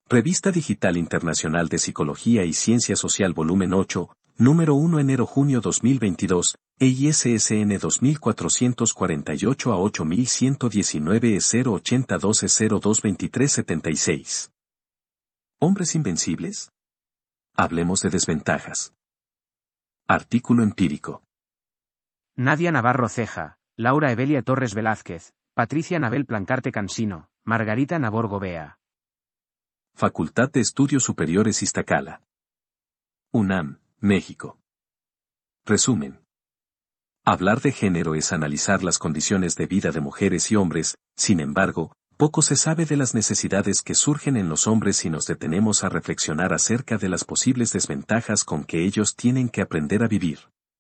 Revista Digital Internacional de Psicología y Ciencia Social Volumen 8, número 1 enero-junio 2022, EISSN 2448 a 8119 080 12 02 23 76. ¿Hombres invencibles? Hablemos de desventajas. Artículo empírico. Nadia Navarro Ceja, Laura Evelia Torres Velázquez, Patricia Nabel Plancarte Cansino, Margarita Nabor Gobea. Facultad de Estudios Superiores Iztacala. UNAM, México. Resumen. Hablar de género es analizar las condiciones de vida de mujeres y hombres, sin embargo, poco se sabe de las necesidades que surgen en los hombres si nos detenemos a reflexionar acerca de las posibles desventajas con que ellos tienen que aprender a vivir.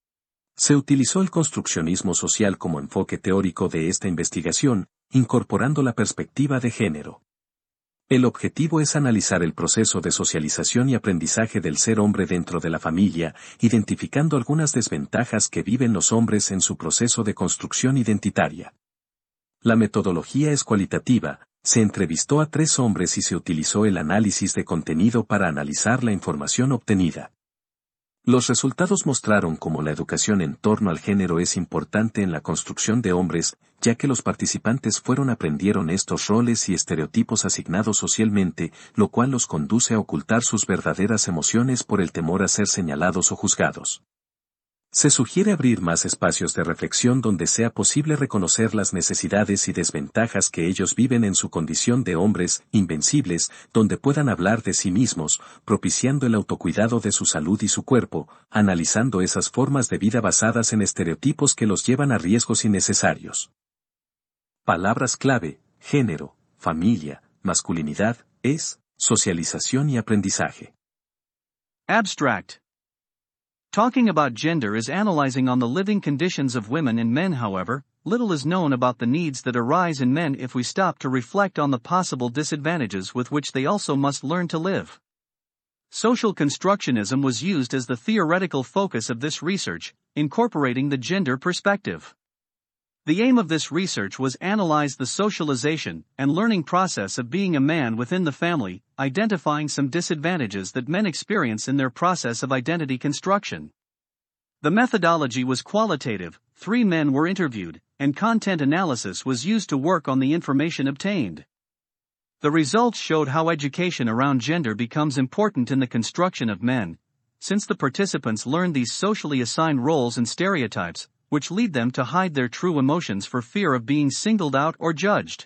Se utilizó el construccionismo social como enfoque teórico de esta investigación, incorporando la perspectiva de género. El objetivo es analizar el proceso de socialización y aprendizaje del ser hombre dentro de la familia, identificando algunas desventajas que viven los hombres en su proceso de construcción identitaria. La metodología es cualitativa, se entrevistó a 3 hombres y se utilizó el análisis de contenido para analizar la información obtenida. Los resultados mostraron cómo la educación en torno al género es importante en la construcción de hombres, ya que los participantes aprendieron estos roles y estereotipos asignados socialmente, lo cual los conduce a ocultar sus verdaderas emociones por el temor a ser señalados o juzgados. Se sugiere abrir más espacios de reflexión donde sea posible reconocer las necesidades y desventajas que ellos viven en su condición de hombres invencibles, donde puedan hablar de sí mismos, propiciando el autocuidado de su salud y su cuerpo, analizando esas formas de vida basadas en estereotipos que los llevan a riesgos innecesarios. Palabras clave: género, familia, masculinidad, socialización y aprendizaje. Abstract. Talking about gender is analyzing on the living conditions of women and men. However, little is known about the needs that arise in men if we stop to reflect on the possible disadvantages with which they also must learn to live. Social constructionism was used as the theoretical focus of this research, incorporating the gender perspective. The aim of this research was analyze the socialization and learning process of being a man within the family, identifying some disadvantages that men experience in their process of identity construction. The methodology was qualitative, 3 men were interviewed, and content analysis was used to work on the information obtained. The results showed how education around gender becomes important in the construction of men, since the participants learned these socially assigned roles and stereotypes, which lead them to hide their true emotions for fear of being singled out or judged.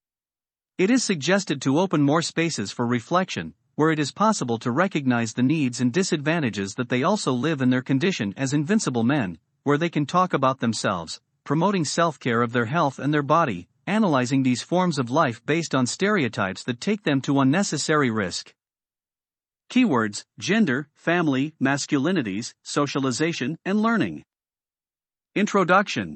It is suggested to open more spaces for reflection, where it is possible to recognize the needs and disadvantages that they also live in their condition as invincible men, where they can talk about themselves, promoting self-care of their health and their body, analyzing these forms of life based on stereotypes that take them to unnecessary risk. Keywords: gender, family, masculinities, socialization, and learning. Introduction.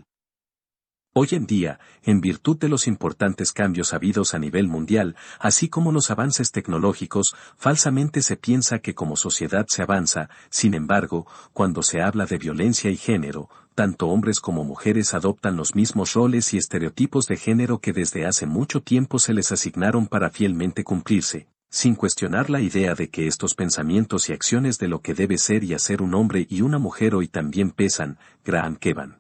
Hoy en día, en virtud de los importantes cambios habidos a nivel mundial, así como los avances tecnológicos, falsamente se piensa que como sociedad se avanza. Sin embargo, cuando se habla de violencia y género, tanto hombres como mujeres adoptan los mismos roles y estereotipos de género que desde hace mucho tiempo se les asignaron para fielmente cumplirse, sin cuestionar la idea de que estos pensamientos y acciones de lo que debe ser y hacer un hombre y una mujer hoy también pesan. Graham Kevan.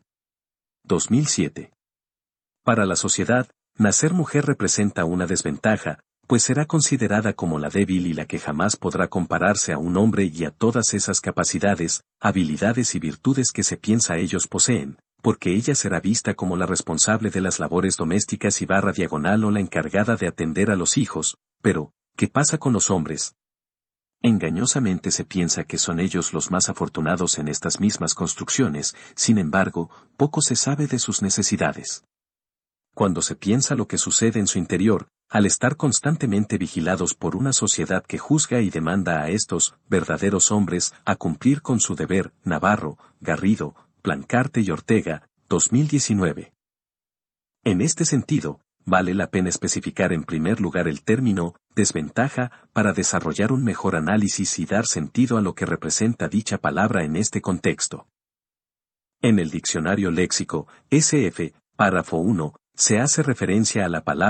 2007. Para la sociedad, nacer mujer representa una desventaja, pues será considerada como la débil y la que jamás podrá compararse a un hombre y a todas esas capacidades, habilidades y virtudes que se piensa ellos poseen, porque ella será vista como la responsable de las labores domésticas y /diagonal o la encargada de atender a los hijos. Pero, ¿qué pasa con los hombres? Engañosamente se piensa que son ellos los más afortunados en estas mismas construcciones, sin embargo, poco se sabe de sus necesidades. Cuando se piensa lo que sucede en su interior, al estar constantemente vigilados por una sociedad que juzga y demanda a estos verdaderos hombres a cumplir con su deber. Navarro, Garrido, Plancarte y Ortega, 2019. En este sentido, vale la pena especificar en primer lugar el término desventaja para desarrollar un mejor análisis y dar sentido a lo que representa dicha palabra en este contexto. En el diccionario léxico, SF, párrafo 1, se hace referencia a la palabra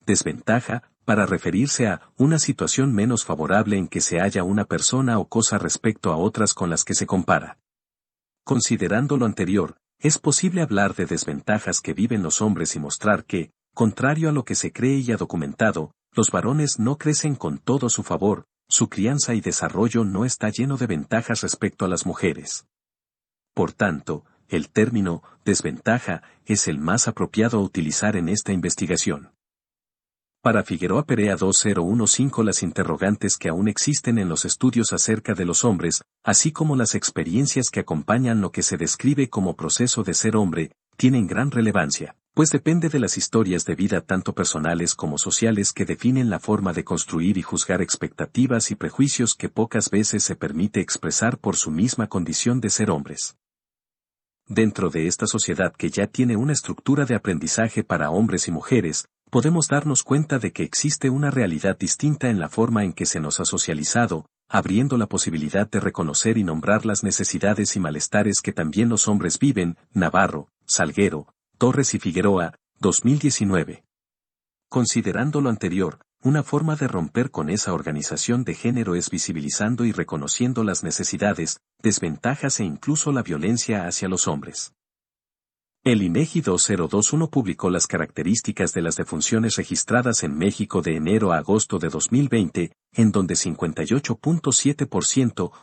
desventaja, para referirse a una situación menos favorable en que se halla una persona o cosa respecto a otras con las que se compara. Considerando lo anterior, es posible hablar de desventajas que viven los hombres y mostrar que, contrario a lo que se cree y ha documentado, los varones no crecen con todo a su favor, su crianza y desarrollo no está lleno de ventajas respecto a las mujeres. Por tanto, el término desventaja es el más apropiado a utilizar en esta investigación. Para Figueroa Perea 2015 las interrogantes que aún existen en los estudios acerca de los hombres, así como las experiencias que acompañan lo que se describe como proceso de ser hombre, tienen gran relevancia, pues depende de las historias de vida tanto personales como sociales que definen la forma de construir y juzgar expectativas y prejuicios que pocas veces se permite expresar por su misma condición de ser hombres. Dentro de esta sociedad que ya tiene una estructura de aprendizaje para hombres y mujeres, podemos darnos cuenta de que existe una realidad distinta en la forma en que se nos ha socializado, abriendo la posibilidad de reconocer y nombrar las necesidades y malestares que también los hombres viven. Navarro, Salguero, Torres y Figueroa, 2019. Considerando lo anterior, una forma de romper con esa organización de género es visibilizando y reconociendo las necesidades, desventajas e incluso la violencia hacia los hombres. El INEGI 2021 publicó las características de las defunciones registradas en México de enero a agosto de 2020, en donde 58.7%,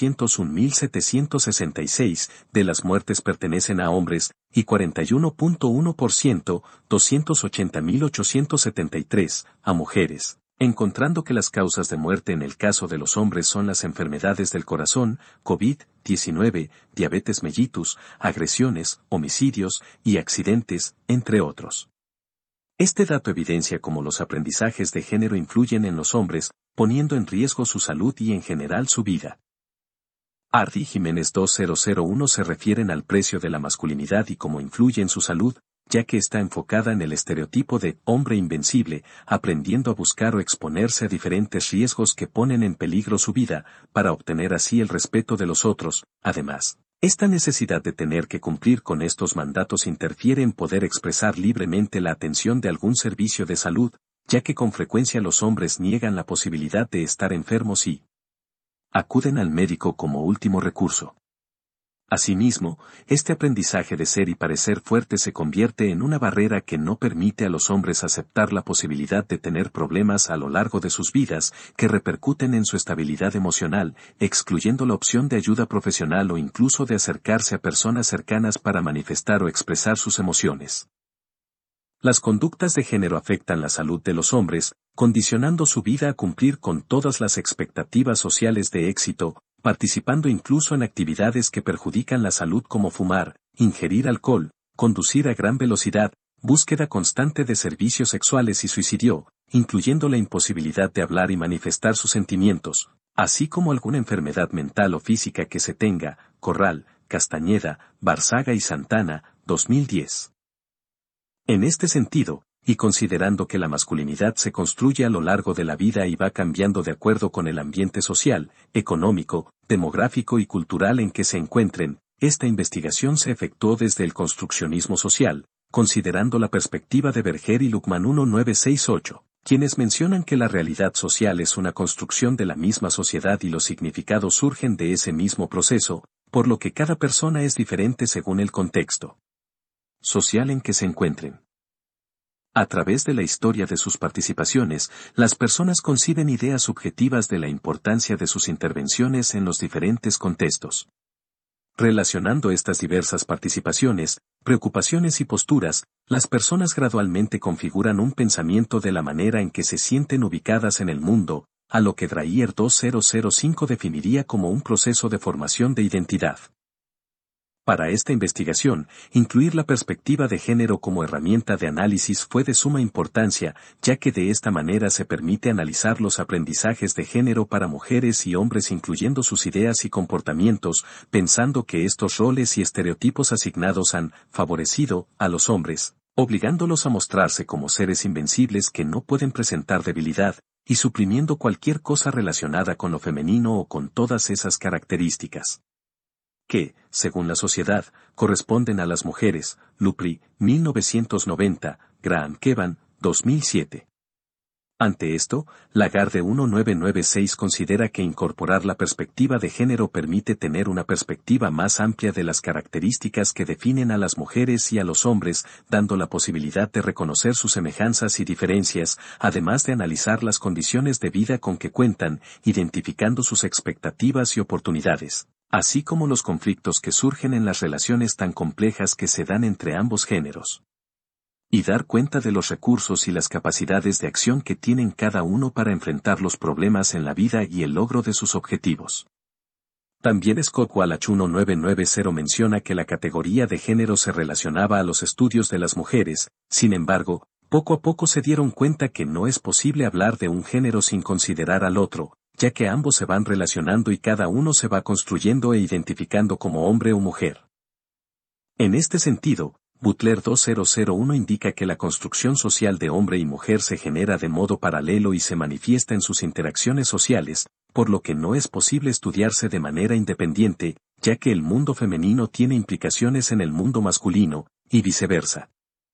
401.766, de las muertes pertenecen a hombres, y 41.1%, 280.873, a mujeres, encontrando que las causas de muerte en el caso de los hombres son las enfermedades del corazón, COVID-19, diabetes mellitus, agresiones, homicidios y accidentes, entre otros. Este dato evidencia cómo los aprendizajes de género influyen en los hombres, poniendo en riesgo su salud y en general su vida. Ardi Jiménez 2001 se refieren al precio de la masculinidad y cómo influye en su salud, ya que está enfocada en el estereotipo de hombre invencible, aprendiendo a buscar o exponerse a diferentes riesgos que ponen en peligro su vida, para obtener así el respeto de los otros. Además, esta necesidad de tener que cumplir con estos mandatos interfiere en poder expresar libremente la atención de algún servicio de salud, ya que con frecuencia los hombres niegan la posibilidad de estar enfermos y acuden al médico como último recurso. Asimismo, este aprendizaje de ser y parecer fuerte se convierte en una barrera que no permite a los hombres aceptar la posibilidad de tener problemas a lo largo de sus vidas que repercuten en su estabilidad emocional, excluyendo la opción de ayuda profesional o incluso de acercarse a personas cercanas para manifestar o expresar sus emociones. Las conductas de género afectan la salud de los hombres, condicionando su vida a cumplir con todas las expectativas sociales de éxito, participando incluso en actividades que perjudican la salud como fumar, ingerir alcohol, conducir a gran velocidad, búsqueda constante de servicios sexuales y suicidio, incluyendo la imposibilidad de hablar y manifestar sus sentimientos, así como alguna enfermedad mental o física que se tenga. Corral, Castañeda, Barzaga y Santana, 2010. En este sentido, y considerando que la masculinidad se construye a lo largo de la vida y va cambiando de acuerdo con el ambiente social, económico, demográfico y cultural en que se encuentren, esta investigación se efectuó desde el construccionismo social, considerando la perspectiva de Berger y Luckman 1968, quienes mencionan que la realidad social es una construcción de la misma sociedad y los significados surgen de ese mismo proceso, por lo que cada persona es diferente según el contexto social en que se encuentren. A través de la historia de sus participaciones, las personas conciben ideas subjetivas de la importancia de sus intervenciones en los diferentes contextos. Relacionando estas diversas participaciones, preocupaciones y posturas, las personas gradualmente configuran un pensamiento de la manera en que se sienten ubicadas en el mundo, a lo que Dreyer 2005 definiría como un proceso de formación de identidad. Para esta investigación, incluir la perspectiva de género como herramienta de análisis fue de suma importancia, ya que de esta manera se permite analizar los aprendizajes de género para mujeres y hombres incluyendo sus ideas y comportamientos, pensando que estos roles y estereotipos asignados han favorecido a los hombres, obligándolos a mostrarse como seres invencibles que no pueden presentar debilidad, y suprimiendo cualquier cosa relacionada con lo femenino o con todas esas características que, según la sociedad, corresponden a las mujeres. Lupri, 1990, Graham Kevan, 2007. Ante esto, Lagarde 1996 considera que incorporar la perspectiva de género permite tener una perspectiva más amplia de las características que definen a las mujeres y a los hombres, dando la posibilidad de reconocer sus semejanzas y diferencias, además de analizar las condiciones de vida con que cuentan, identificando sus expectativas y oportunidades, así como los conflictos que surgen en las relaciones tan complejas que se dan entre ambos géneros. Y dar cuenta de los recursos y las capacidades de acción que tienen cada uno para enfrentar los problemas en la vida y el logro de sus objetivos. También Scott Wallach 1990 menciona que la categoría de género se relacionaba a los estudios de las mujeres, sin embargo, poco a poco se dieron cuenta que no es posible hablar de un género sin considerar al otro, ya que ambos se van relacionando y cada uno se va construyendo e identificando como hombre o mujer. En este sentido, Butler 2001 indica que la construcción social de hombre y mujer se genera de modo paralelo y se manifiesta en sus interacciones sociales, por lo que no es posible estudiarse de manera independiente, ya que el mundo femenino tiene implicaciones en el mundo masculino, y viceversa.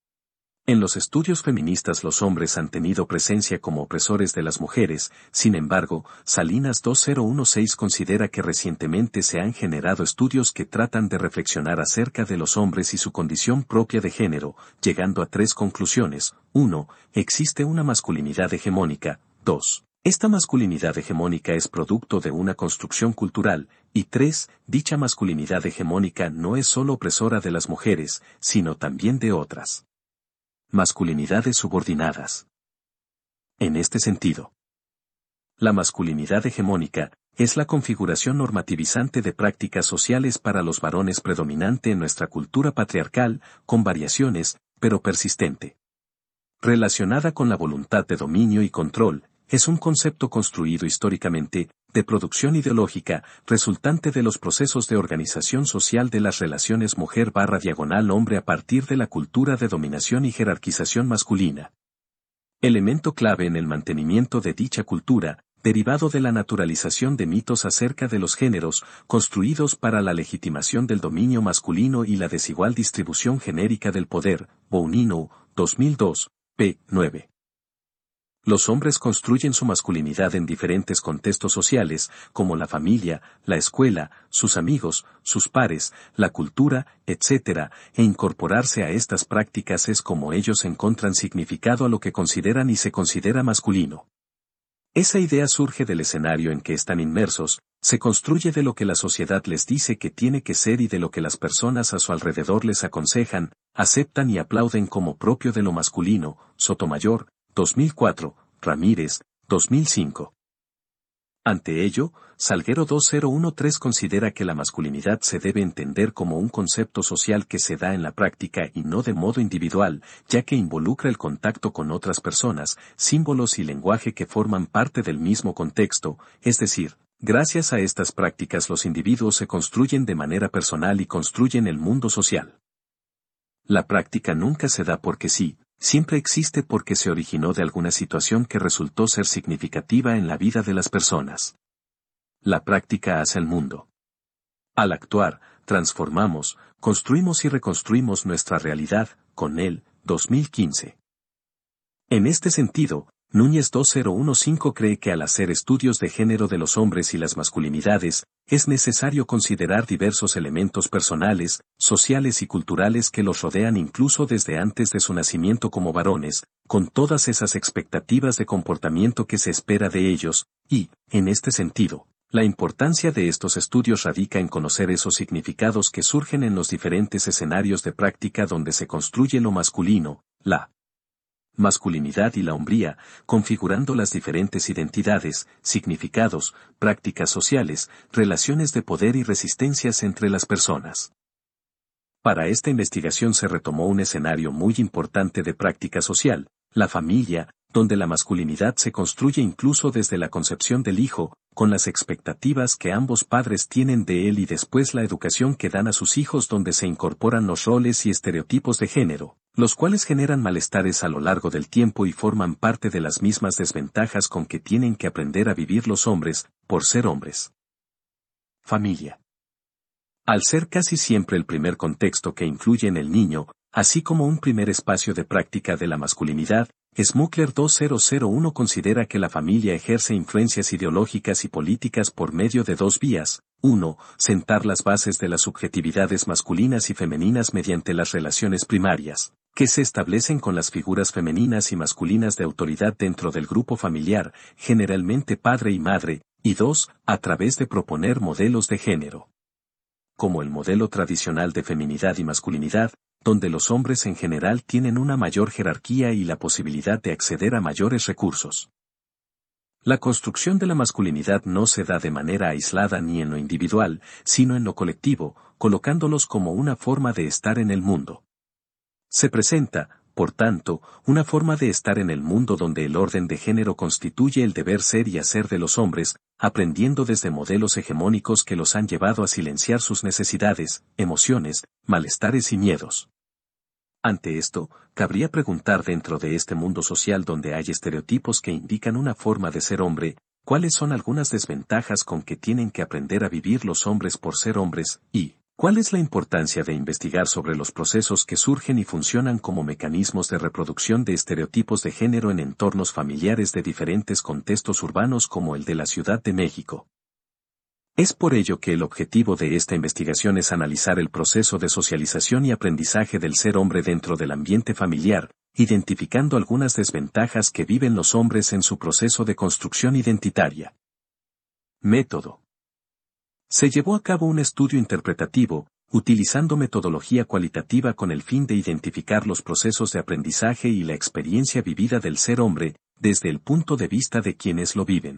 En los estudios feministas los hombres han tenido presencia como opresores de las mujeres, sin embargo, Salinas 2016 considera que recientemente se han generado estudios que tratan de reflexionar acerca de los hombres y su condición propia de género, llegando a 3 conclusiones. 1. Existe una masculinidad hegemónica. 2. Esta masculinidad hegemónica es producto de una construcción cultural, y 3. Dicha masculinidad hegemónica no es solo opresora de las mujeres, sino también de otras masculinidades subordinadas. En este sentido, la masculinidad hegemónica es la configuración normativizante de prácticas sociales para los varones predominante en nuestra cultura patriarcal, con variaciones, pero persistente. Relacionada con la voluntad de dominio y control, es un concepto construido históricamente, de producción ideológica, resultante de los procesos de organización social de las relaciones mujer/hombre a partir de la cultura de dominación y jerarquización masculina. Elemento clave en el mantenimiento de dicha cultura, derivado de la naturalización de mitos acerca de los géneros, construidos para la legitimación del dominio masculino y la desigual distribución genérica del poder, Bounino, 2002, p. 9. Los hombres construyen su masculinidad en diferentes contextos sociales, como la familia, la escuela, sus amigos, sus pares, la cultura, etc., e incorporarse a estas prácticas es como ellos encuentran significado a lo que consideran y se considera masculino. Esa idea surge del escenario en que están inmersos, se construye de lo que la sociedad les dice que tiene que ser y de lo que las personas a su alrededor les aconsejan, aceptan y aplauden como propio de lo masculino. Sotomayor, 2004, Ramírez, 2005. Ante ello, Salguero 2013 considera que la masculinidad se debe entender como un concepto social que se da en la práctica y no de modo individual, ya que involucra el contacto con otras personas, símbolos y lenguaje que forman parte del mismo contexto, es decir, gracias a estas prácticas los individuos se construyen de manera personal y construyen el mundo social. La práctica nunca se da porque sí, siempre existe porque se originó de alguna situación que resultó ser significativa en la vida de las personas. La práctica hace el mundo. Al actuar, transformamos, construimos y reconstruimos nuestra realidad, con él, 2015. En este sentido, Núñez 2015 cree que al hacer estudios de género de los hombres y las masculinidades, es necesario considerar diversos elementos personales, sociales y culturales que los rodean incluso desde antes de su nacimiento como varones, con todas esas expectativas de comportamiento que se espera de ellos, y, en este sentido, la importancia de estos estudios radica en conocer esos significados que surgen en los diferentes escenarios de práctica donde se construye lo masculino, la masculinidad y la hombría, configurando las diferentes identidades, significados, prácticas sociales, relaciones de poder y resistencias entre las personas. Para esta investigación se retomó un escenario muy importante de práctica social, la familia, donde la masculinidad se construye incluso desde la concepción del hijo, con las expectativas que ambos padres tienen de él y después la educación que dan a sus hijos donde se incorporan los roles y estereotipos de género, los cuales generan malestares a lo largo del tiempo y forman parte de las mismas desventajas con que tienen que aprender a vivir los hombres, por ser hombres. Familia. Al ser casi siempre el primer contexto que influye en el niño, así como un primer espacio de práctica de la masculinidad, Smuggler 2001 considera que la familia ejerce influencias ideológicas y políticas por medio de dos vías. 1. Sentar las bases de las subjetividades masculinas y femeninas mediante las relaciones primarias, que se establecen con las figuras femeninas y masculinas de autoridad dentro del grupo familiar, generalmente padre y madre, y 2. A través de proponer modelos de género, como el modelo tradicional de feminidad y masculinidad, donde los hombres en general tienen una mayor jerarquía y la posibilidad de acceder a mayores recursos. La construcción de la masculinidad no se da de manera aislada ni en lo individual, sino en lo colectivo, colocándolos como una forma de estar en el mundo. Se presenta, por tanto, una forma de estar en el mundo donde el orden de género constituye el deber ser y hacer de los hombres, aprendiendo desde modelos hegemónicos que los han llevado a silenciar sus necesidades, emociones, malestares y miedos. Ante esto, cabría preguntar dentro de este mundo social donde hay estereotipos que indican una forma de ser hombre, ¿cuáles son algunas desventajas con que tienen que aprender a vivir los hombres por ser hombres, y cuál es la importancia de investigar sobre los procesos que surgen y funcionan como mecanismos de reproducción de estereotipos de género en entornos familiares de diferentes contextos urbanos como el de la Ciudad de México? Es por ello que el objetivo de esta investigación es analizar el proceso de socialización y aprendizaje del ser hombre dentro del ambiente familiar, identificando algunas desventajas que viven los hombres en su proceso de construcción identitaria. Método. Se llevó a cabo un estudio interpretativo, utilizando metodología cualitativa con el fin de identificar los procesos de aprendizaje y la experiencia vivida del ser hombre, desde el punto de vista de quienes lo viven.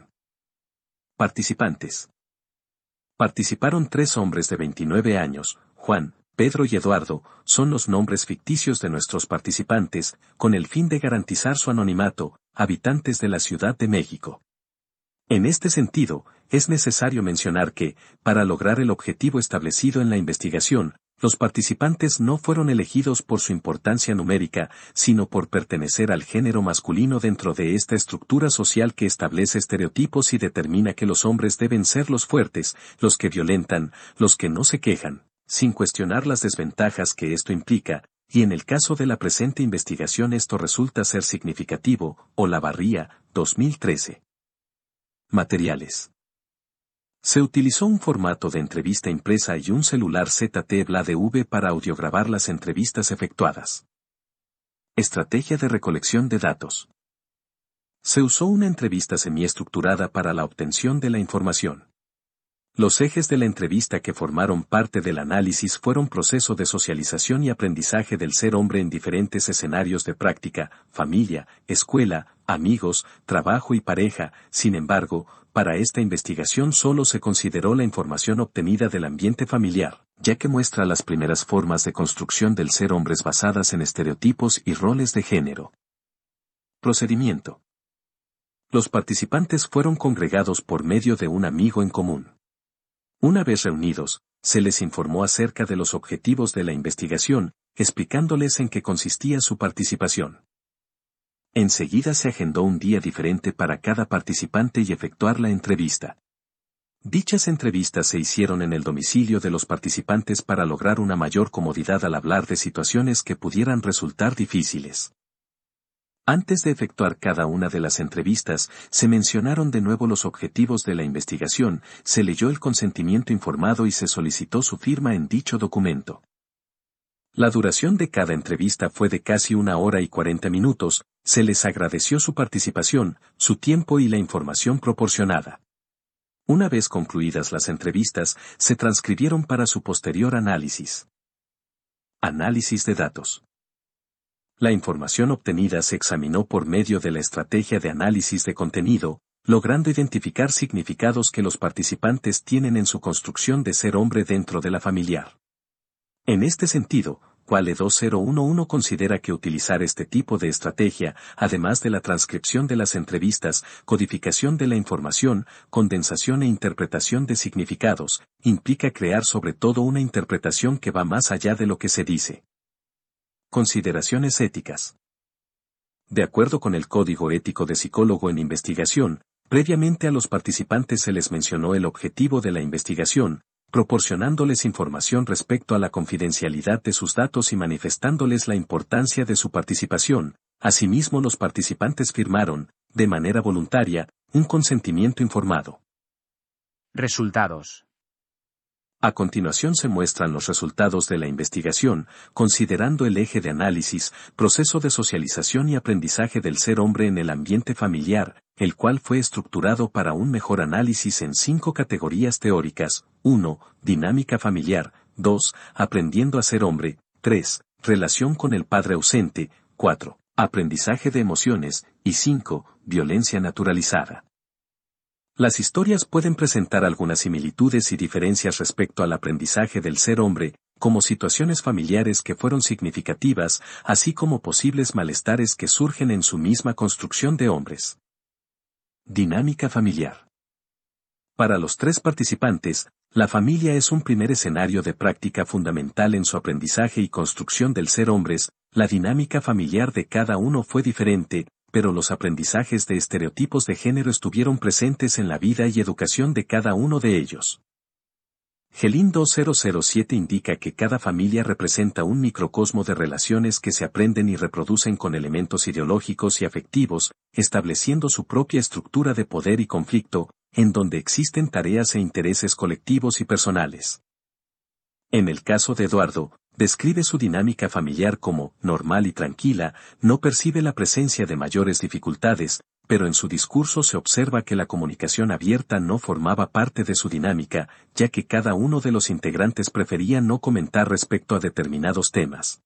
Participantes. Participaron 3 hombres de 29 años, Juan, Pedro y Eduardo, son los nombres ficticios de nuestros participantes, con el fin de garantizar su anonimato, habitantes de la Ciudad de México. En este sentido, es necesario mencionar que, para lograr el objetivo establecido en la investigación, los participantes no fueron elegidos por su importancia numérica, sino por pertenecer al género masculino dentro de esta estructura social que establece estereotipos y determina que los hombres deben ser los fuertes, los que violentan, los que no se quejan, sin cuestionar las desventajas que esto implica, y en el caso de la presente investigación esto resulta ser significativo, Olavarría, 2013. Materiales. Se utilizó un formato de entrevista impresa y un celular ZT-BLADV para audiograbar las entrevistas efectuadas. Estrategia de recolección de datos. Se usó una entrevista semiestructurada para la obtención de la información. Los ejes de la entrevista que formaron parte del análisis fueron proceso de socialización y aprendizaje del ser hombre en diferentes escenarios de práctica, familia, escuela, amigos, trabajo y pareja. Sin embargo, para esta investigación solo se consideró la información obtenida del ambiente familiar, ya que muestra las primeras formas de construcción del ser hombres basadas en estereotipos y roles de género. Procedimiento. Los participantes fueron congregados por medio de un amigo en común. Una vez reunidos, se les informó acerca de los objetivos de la investigación, explicándoles en qué consistía su participación. Enseguida se agendó un día diferente para cada participante y efectuar la entrevista. Dichas entrevistas se hicieron en el domicilio de los participantes para lograr una mayor comodidad al hablar de situaciones que pudieran resultar difíciles. Antes de efectuar cada una de las entrevistas, se mencionaron de nuevo los objetivos de la investigación, se leyó el consentimiento informado y se solicitó su firma en dicho documento. La duración de cada entrevista fue de casi 1 hora y 40 minutos, se les agradeció su participación, su tiempo y la información proporcionada. Una vez concluidas las entrevistas, se transcribieron para su posterior análisis. Análisis de datos. La información obtenida se examinó por medio de la estrategia de análisis de contenido, logrando identificar significados que los participantes tienen en su construcción de ser hombre dentro de la familiar. En este sentido, Quale 2011 considera que utilizar este tipo de estrategia, además de la transcripción de las entrevistas, codificación de la información, condensación e interpretación de significados, implica crear sobre todo una interpretación que va más allá de lo que se dice. Consideraciones éticas. De acuerdo con el Código Ético de Psicólogo en Investigación, previamente a los participantes se les mencionó el objetivo de la investigación, proporcionándoles información respecto a la confidencialidad de sus datos y manifestándoles la importancia de su participación, Asimismo, los participantes firmaron, de manera voluntaria, un consentimiento informado. Resultados. A continuación se muestran los resultados de la investigación, considerando el eje de análisis, proceso de socialización y aprendizaje del ser hombre en el ambiente familiar, el cual fue estructurado para un mejor análisis en 5 categorías teóricas: 1. Dinámica familiar; 2. Aprendiendo a ser hombre; 3. Relación con el padre ausente; 4. Aprendizaje de emociones; y 5. Violencia naturalizada. Las historias pueden presentar algunas similitudes y diferencias respecto al aprendizaje del ser hombre, como situaciones familiares que fueron significativas, así como posibles malestares que surgen en su misma construcción de hombres. Dinámica familiar. Para los 3 participantes, la familia es un primer escenario de práctica fundamental en su aprendizaje y construcción del ser hombres. La dinámica familiar de cada uno fue diferente, pero los aprendizajes de estereotipos de género estuvieron presentes en la vida y educación de cada uno de ellos. Gelin 2007 indica que cada familia representa un microcosmo de relaciones que se aprenden y reproducen con elementos ideológicos y afectivos, estableciendo su propia estructura de poder y conflicto, en donde existen tareas e intereses colectivos y personales. En el caso de Eduardo, describe su dinámica familiar como normal y tranquila, no percibe la presencia de mayores dificultades, pero en su discurso se observa que la comunicación abierta no formaba parte de su dinámica, ya que cada uno de los integrantes prefería no comentar respecto a determinados temas.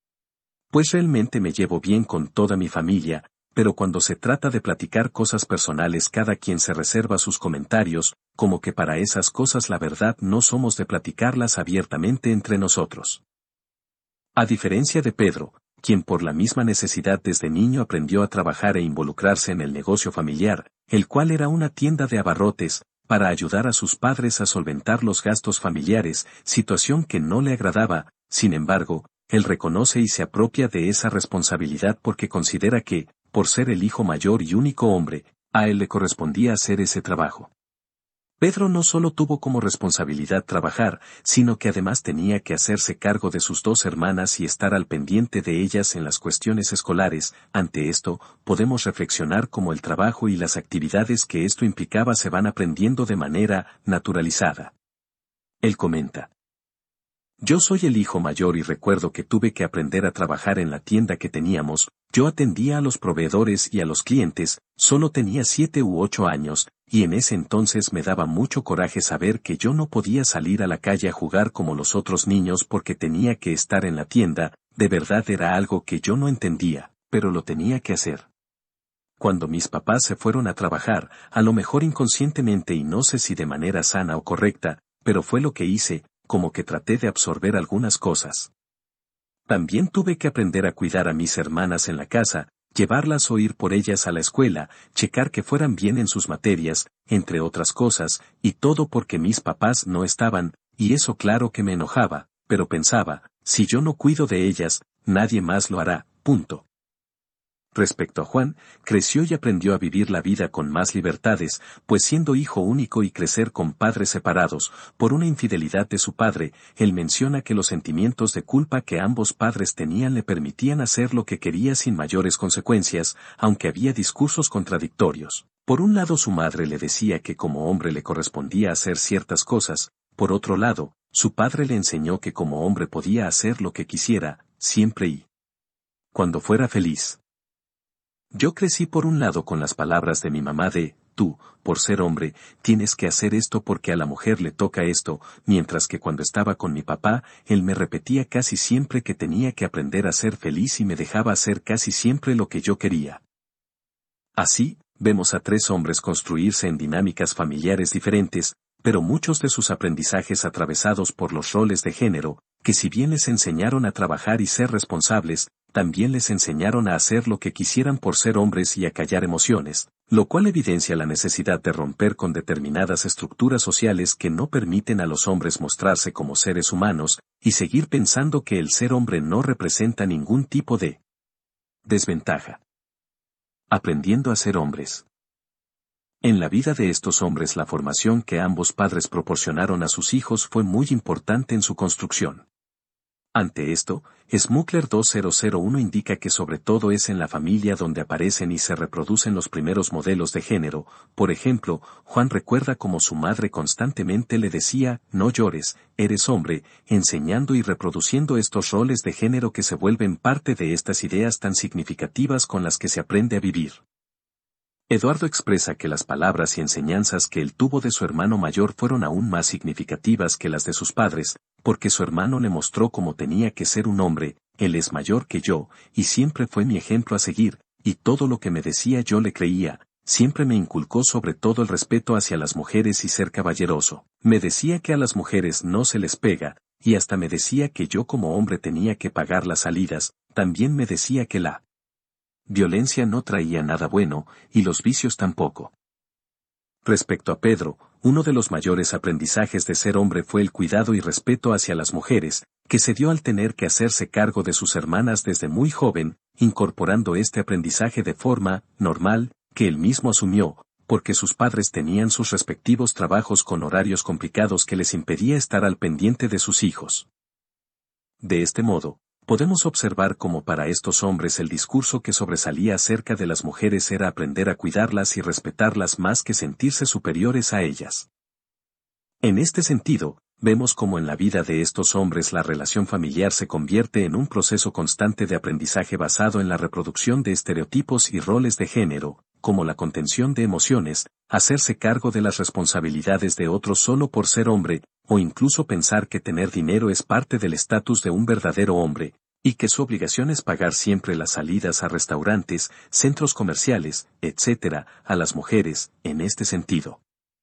Pues realmente me llevo bien con toda mi familia, pero cuando se trata de platicar cosas personales cada quien se reserva sus comentarios, como que para esas cosas la verdad no somos de platicarlas abiertamente entre nosotros. A diferencia de Pedro, quien por la misma necesidad desde niño aprendió a trabajar e involucrarse en el negocio familiar, el cual era una tienda de abarrotes, para ayudar a sus padres a solventar los gastos familiares, situación que no le agradaba. Sin embargo, él reconoce y se apropia de esa responsabilidad porque considera que, por ser el hijo mayor y único hombre, a él le correspondía hacer ese trabajo. Pedro no solo tuvo como responsabilidad trabajar, sino que además tenía que hacerse cargo de sus 2 hermanas y estar al pendiente de ellas en las cuestiones escolares. Ante esto, podemos reflexionar cómo el trabajo y las actividades que esto implicaba se van aprendiendo de manera naturalizada. Él comenta: yo soy el hijo mayor y recuerdo que tuve que aprender a trabajar en la tienda que teníamos. Yo atendía a los proveedores y a los clientes, solo tenía 7 u 8 años, y en ese entonces me daba mucho coraje saber que yo no podía salir a la calle a jugar como los otros niños porque tenía que estar en la tienda. De verdad era algo que yo no entendía, pero lo tenía que hacer. Cuando mis papás se fueron a trabajar, a lo mejor inconscientemente y no sé si de manera sana o correcta, pero fue lo que hice, como que traté de absorber algunas cosas. También tuve que aprender a cuidar a mis hermanas en la casa, llevarlas o ir por ellas a la escuela, checar que fueran bien en sus materias, entre otras cosas, y todo porque mis papás no estaban, y eso claro que me enojaba, pero pensaba, si yo no cuido de ellas, nadie más lo hará, punto. Respecto a Juan, creció y aprendió a vivir la vida con más libertades, pues siendo hijo único y crecer con padres separados, por una infidelidad de su padre, él menciona que los sentimientos de culpa que ambos padres tenían le permitían hacer lo que quería sin mayores consecuencias, aunque había discursos contradictorios. Por un lado su madre le decía que como hombre le correspondía hacer ciertas cosas, por otro lado, su padre le enseñó que como hombre podía hacer lo que quisiera, siempre y cuando fuera feliz. Yo crecí por un lado con las palabras de mi mamá de, tú, por ser hombre, tienes que hacer esto porque a la mujer le toca esto, mientras que cuando estaba con mi papá, él me repetía casi siempre que tenía que aprender a ser feliz y me dejaba hacer casi siempre lo que yo quería. Así, vemos a 3 hombres construirse en dinámicas familiares diferentes, pero muchos de sus aprendizajes atravesados por los roles de género, que si bien les enseñaron a trabajar y ser responsables, también les enseñaron a hacer lo que quisieran por ser hombres y a callar emociones, lo cual evidencia la necesidad de romper con determinadas estructuras sociales que no permiten a los hombres mostrarse como seres humanos, y seguir pensando que el ser hombre no representa ningún tipo de desventaja. Aprendiendo a ser hombres. En la vida de estos hombres la formación que ambos padres proporcionaron a sus hijos fue muy importante en su construcción. Ante esto, Smuggler 2001 indica que sobre todo es en la familia donde aparecen y se reproducen los primeros modelos de género. Por ejemplo, Juan recuerda cómo su madre constantemente le decía, no llores, eres hombre, enseñando y reproduciendo estos roles de género que se vuelven parte de estas ideas tan significativas con las que se aprende a vivir. Eduardo expresa que las palabras y enseñanzas que él tuvo de su hermano mayor fueron aún más significativas que las de sus padres, porque su hermano le mostró cómo tenía que ser un hombre, él es mayor que yo, y siempre fue mi ejemplo a seguir, y todo lo que me decía yo le creía, siempre me inculcó sobre todo el respeto hacia las mujeres y ser caballeroso, me decía que a las mujeres no se les pega, y hasta me decía que yo como hombre tenía que pagar las salidas, también me decía que la violencia no traía nada bueno, y los vicios tampoco. Respecto a Pedro, uno de los mayores aprendizajes de ser hombre fue el cuidado y respeto hacia las mujeres, que se dio al tener que hacerse cargo de sus hermanas desde muy joven, incorporando este aprendizaje de forma normal, que él mismo asumió, porque sus padres tenían sus respectivos trabajos con horarios complicados que les impedía estar al pendiente de sus hijos. De este modo, podemos observar cómo para estos hombres el discurso que sobresalía acerca de las mujeres era aprender a cuidarlas y respetarlas más que sentirse superiores a ellas. En este sentido, vemos cómo en la vida de estos hombres la relación familiar se convierte en un proceso constante de aprendizaje basado en la reproducción de estereotipos y roles de género, como la contención de emociones, hacerse cargo de las responsabilidades de otros solo por ser hombre, o incluso pensar que tener dinero es parte del estatus de un verdadero hombre, y que su obligación es pagar siempre las salidas a restaurantes, centros comerciales, etc., a las mujeres, en este sentido.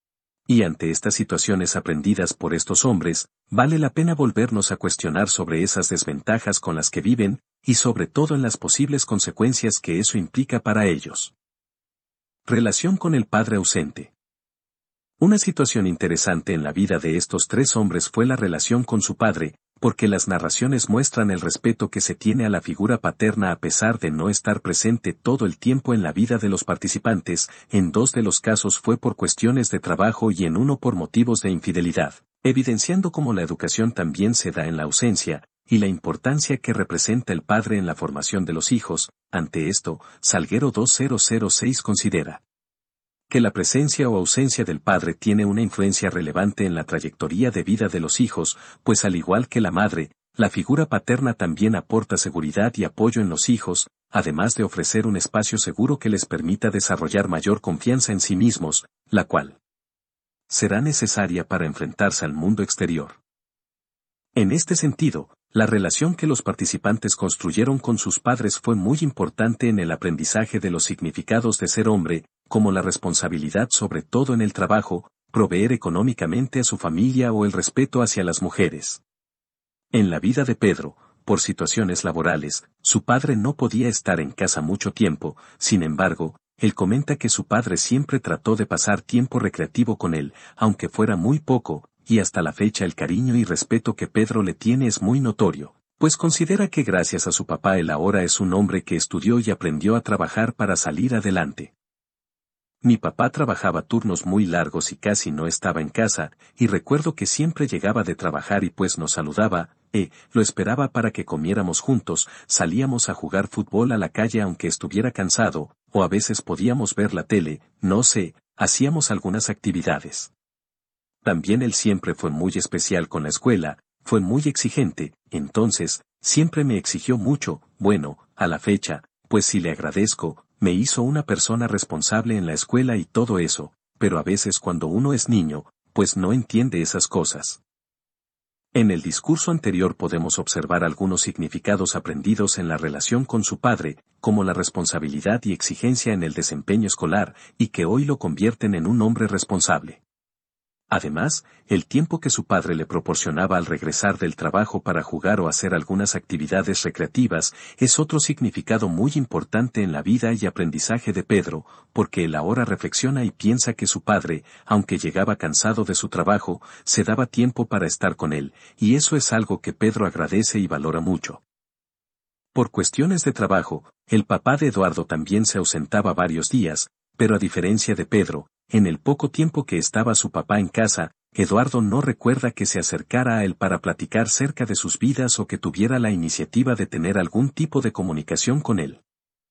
Y ante estas situaciones aprendidas por estos hombres, vale la pena volvernos a cuestionar sobre esas desventajas con las que viven, y sobre todo en las posibles consecuencias que eso implica para ellos. Relación con el padre ausente. Una situación interesante en la vida de estos tres hombres fue la relación con su padre, porque las narraciones muestran el respeto que se tiene a la figura paterna a pesar de no estar presente todo el tiempo en la vida de los participantes. En dos de los casos fue por cuestiones de trabajo y en uno por motivos de infidelidad, evidenciando cómo la educación también se da en la ausencia, y la importancia que representa el padre en la formación de los hijos. Ante esto, Salguero 2006 considera que la presencia o ausencia del padre tiene una influencia relevante en la trayectoria de vida de los hijos, pues al igual que la madre, la figura paterna también aporta seguridad y apoyo en los hijos, además de ofrecer un espacio seguro que les permita desarrollar mayor confianza en sí mismos, la cual será necesaria para enfrentarse al mundo exterior. En este sentido, la relación que los participantes construyeron con sus padres fue muy importante en el aprendizaje de los significados de ser hombre, como la responsabilidad sobre todo en el trabajo, proveer económicamente a su familia o el respeto hacia las mujeres. En la vida de Pedro, por situaciones laborales, su padre no podía estar en casa mucho tiempo, sin embargo, él comenta que su padre siempre trató de pasar tiempo recreativo con él, aunque fuera muy poco, y hasta la fecha el cariño y respeto que Pedro le tiene es muy notorio, pues considera que gracias a su papá él ahora es un hombre que estudió y aprendió a trabajar para salir adelante. Mi papá trabajaba turnos muy largos y casi no estaba en casa, y recuerdo que siempre llegaba de trabajar y pues nos saludaba, lo esperaba para que comiéramos juntos, salíamos a jugar fútbol a la calle aunque estuviera cansado, o a veces podíamos ver la tele, no sé, hacíamos algunas actividades. También él siempre fue muy especial con la escuela, fue muy exigente, entonces, siempre me exigió mucho, bueno, a la fecha, pues si le agradezco, me hizo una persona responsable en la escuela y todo eso, pero a veces cuando uno es niño, pues no entiende esas cosas. En el discurso anterior podemos observar algunos significados aprendidos en la relación con su padre, como la responsabilidad y exigencia en el desempeño escolar, y que hoy lo convierten en un hombre responsable. Además, el tiempo que su padre le proporcionaba al regresar del trabajo para jugar o hacer algunas actividades recreativas es otro significado muy importante en la vida y aprendizaje de Pedro, porque él ahora reflexiona y piensa que su padre, aunque llegaba cansado de su trabajo, se daba tiempo para estar con él, y eso es algo que Pedro agradece y valora mucho. Por cuestiones de trabajo, el papá de Eduardo también se ausentaba varios días, pero a diferencia de Pedro, en el poco tiempo que estaba su papá en casa, Eduardo no recuerda que se acercara a él para platicar cerca de sus vidas o que tuviera la iniciativa de tener algún tipo de comunicación con él.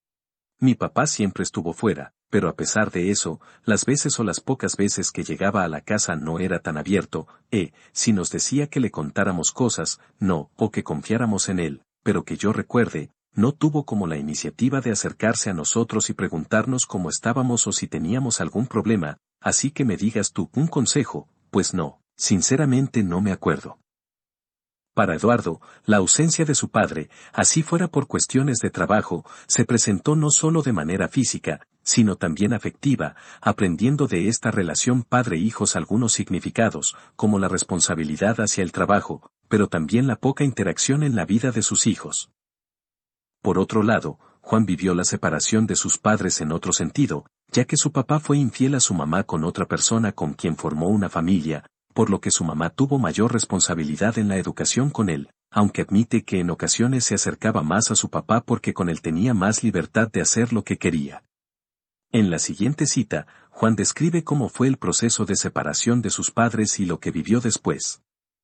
Mi papá siempre estuvo fuera, pero a pesar de eso, las veces o las pocas veces que llegaba a la casa no era tan abierto, si nos decía que le contáramos cosas, no, o que confiáramos en él, pero que yo recuerde, no tuvo como la iniciativa de acercarse a nosotros y preguntarnos cómo estábamos o si teníamos algún problema, así que me digas tú un consejo, pues no, sinceramente no me acuerdo. Para Eduardo, la ausencia de su padre, así fuera por cuestiones de trabajo, se presentó no solo de manera física, sino también afectiva, aprendiendo de esta relación padre-hijos algunos significados, como la responsabilidad hacia el trabajo, pero también la poca interacción en la vida de sus hijos. Por otro lado, Juan vivió la separación de sus padres en otro sentido, ya que su papá fue infiel a su mamá con otra persona con quien formó una familia, por lo que su mamá tuvo mayor responsabilidad en la educación con él, aunque admite que en ocasiones se acercaba más a su papá porque con él tenía más libertad de hacer lo que quería. En la siguiente cita, Juan describe cómo fue el proceso de separación de sus padres y lo que vivió después.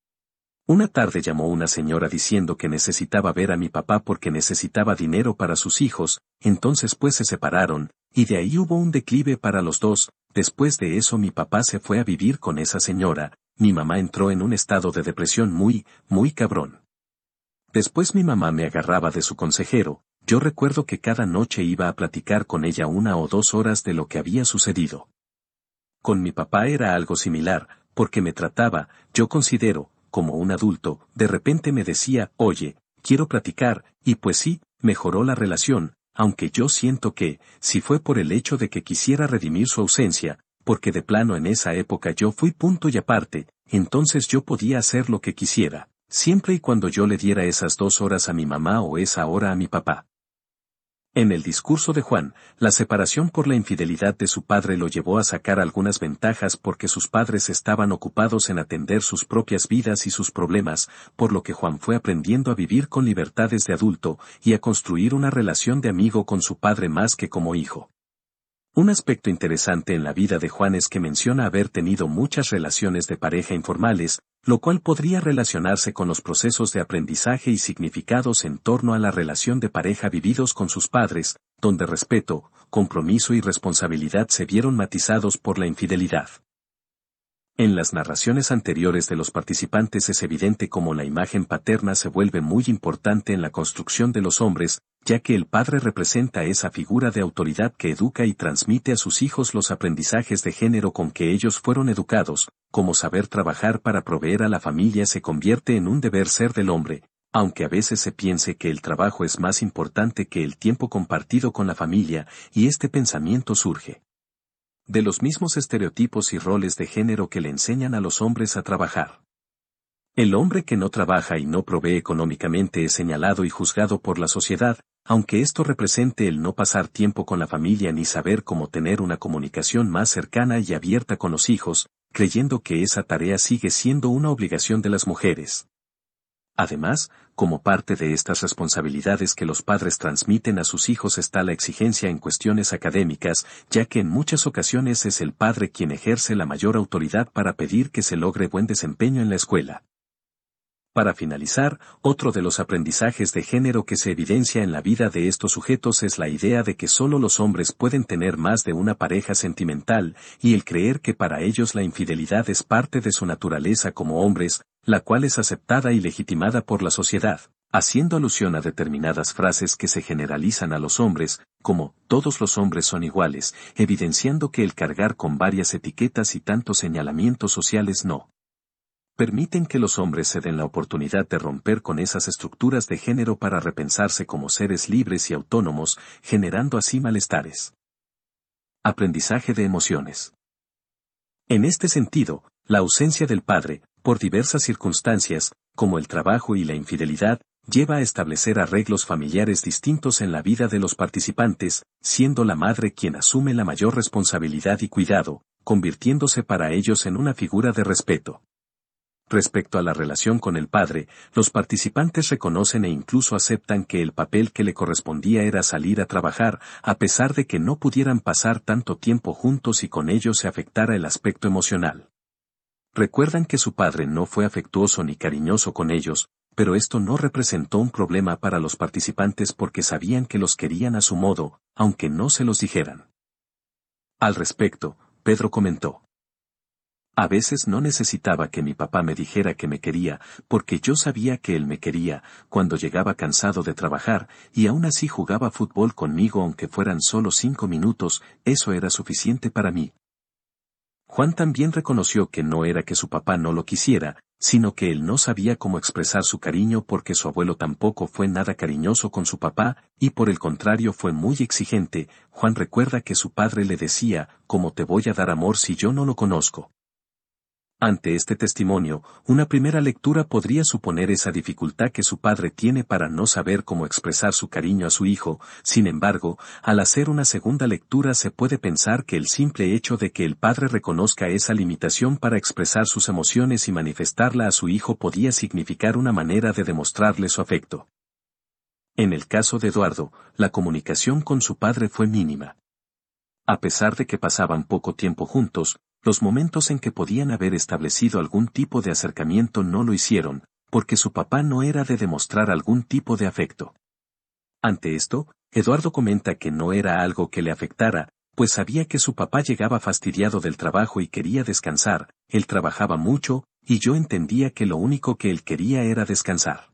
Una tarde llamó una señora diciendo que necesitaba ver a mi papá porque necesitaba dinero para sus hijos, entonces pues se separaron, y de ahí hubo un declive para los dos. Después de eso mi papá se fue a vivir con esa señora, mi mamá entró en un estado de depresión muy cabrón. Después mi mamá me agarraba de su consejero, yo recuerdo que cada noche iba a platicar con ella 1 o 2 horas de lo que había sucedido. Con mi papá era algo similar, porque me trataba, yo considero, como un adulto, de repente me decía, oye, quiero platicar, y pues sí, mejoró la relación, aunque yo siento que, si fue por el hecho de que quisiera redimir su ausencia, porque de plano en esa época yo fui punto y aparte, entonces yo podía hacer lo que quisiera, siempre y cuando yo le diera esas 2 horas a mi mamá o esa hora a mi papá. En el discurso de Juan, la separación por la infidelidad de su padre lo llevó a sacar algunas ventajas porque sus padres estaban ocupados en atender sus propias vidas y sus problemas, por lo que Juan fue aprendiendo a vivir con libertades de adulto y a construir una relación de amigo con su padre más que como hijo. Un aspecto interesante en la vida de Juan es que menciona haber tenido muchas relaciones de pareja informales, lo cual podría relacionarse con los procesos de aprendizaje y significados en torno a la relación de pareja vividos con sus padres, donde respeto, compromiso y responsabilidad se vieron matizados por la infidelidad. En las narraciones anteriores de los participantes es evidente cómo la imagen paterna se vuelve muy importante en la construcción de los hombres, ya que el padre representa esa figura de autoridad que educa y transmite a sus hijos los aprendizajes de género con que ellos fueron educados, como saber trabajar para proveer a la familia se convierte en un deber ser del hombre, aunque a veces se piense que el trabajo es más importante que el tiempo compartido con la familia, y este pensamiento surge de los mismos estereotipos y roles de género que le enseñan a los hombres a trabajar. El hombre que no trabaja y no provee económicamente es señalado y juzgado por la sociedad, aunque esto represente el no pasar tiempo con la familia ni saber cómo tener una comunicación más cercana y abierta con los hijos, creyendo que esa tarea sigue siendo una obligación de las mujeres. Además, como parte de estas responsabilidades que los padres transmiten a sus hijos está la exigencia en cuestiones académicas, ya que en muchas ocasiones es el padre quien ejerce la mayor autoridad para pedir que se logre buen desempeño en la escuela. Para finalizar, otro de los aprendizajes de género que se evidencia en la vida de estos sujetos es la idea de que solo los hombres pueden tener más de una pareja sentimental, y el creer que para ellos la infidelidad es parte de su naturaleza como hombres, la cual es aceptada y legitimada por la sociedad, haciendo alusión a determinadas frases que se generalizan a los hombres, como todos los hombres son iguales, evidenciando que el cargar con varias etiquetas y tantos señalamientos sociales no permiten que los hombres se den la oportunidad de romper con esas estructuras de género para repensarse como seres libres y autónomos, generando así malestares. Aprendizaje de emociones. En este sentido, la ausencia del padre, por diversas circunstancias, como el trabajo y la infidelidad, lleva a establecer arreglos familiares distintos en la vida de los participantes, siendo la madre quien asume la mayor responsabilidad y cuidado, convirtiéndose para ellos en una figura de respeto. Respecto a la relación con el padre, los participantes reconocen e incluso aceptan que el papel que le correspondía era salir a trabajar, a pesar de que no pudieran pasar tanto tiempo juntos y con ello se afectara el aspecto emocional. Recuerdan que su padre no fue afectuoso ni cariñoso con ellos, pero esto no representó un problema para los participantes porque sabían que los querían a su modo, aunque no se los dijeran. Al respecto, Pedro comentó: a veces no necesitaba que mi papá me dijera que me quería, porque yo sabía que él me quería, cuando llegaba cansado de trabajar, y aún así jugaba fútbol conmigo aunque fueran solo 5 minutos, eso era suficiente para mí. Juan también reconoció que no era que su papá no lo quisiera, sino que él no sabía cómo expresar su cariño porque su abuelo tampoco fue nada cariñoso con su papá, y por el contrario fue muy exigente. Juan recuerda que su padre le decía: ¿cómo te voy a dar amor si yo no lo conozco? Ante este testimonio, una primera lectura podría suponer esa dificultad que su padre tiene para no saber cómo expresar su cariño a su hijo. Sin embargo, al hacer una segunda lectura se puede pensar que el simple hecho de que el padre reconozca esa limitación para expresar sus emociones y manifestarla a su hijo podía significar una manera de demostrarle su afecto. En el caso de Eduardo, la comunicación con su padre fue mínima. A pesar de que pasaban poco tiempo juntos, los momentos en que podían haber establecido algún tipo de acercamiento no lo hicieron, porque su papá no era de demostrar algún tipo de afecto. Ante esto, Eduardo comenta que no era algo que le afectara, pues sabía que su papá llegaba fastidiado del trabajo y quería descansar, él trabajaba mucho, y yo entendía que lo único que él quería era descansar.